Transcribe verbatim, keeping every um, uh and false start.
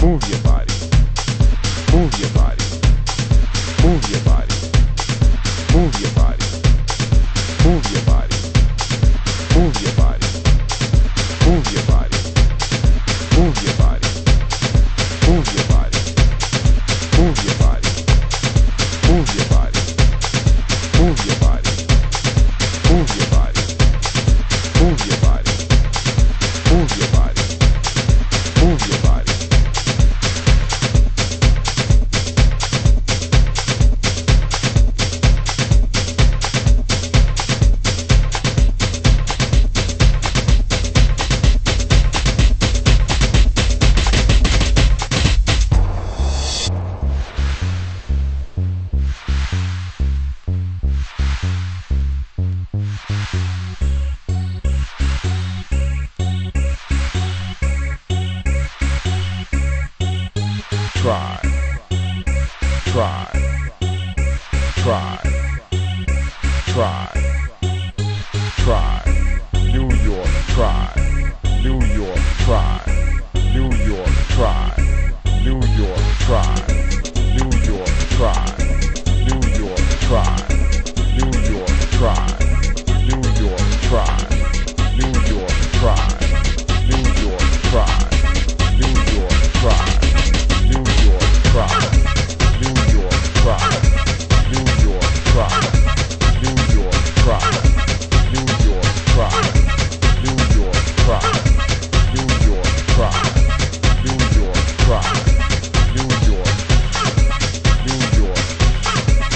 Move your body. Move your body. Move your body. Move your body. Move your body. Move your body. Move your body. Move your body. Move your body. Move your body. Move your body. Move your body. Move your body. Move your body. Move your body. Move your body. Try, try, try, try, try, New York, try, New York, try.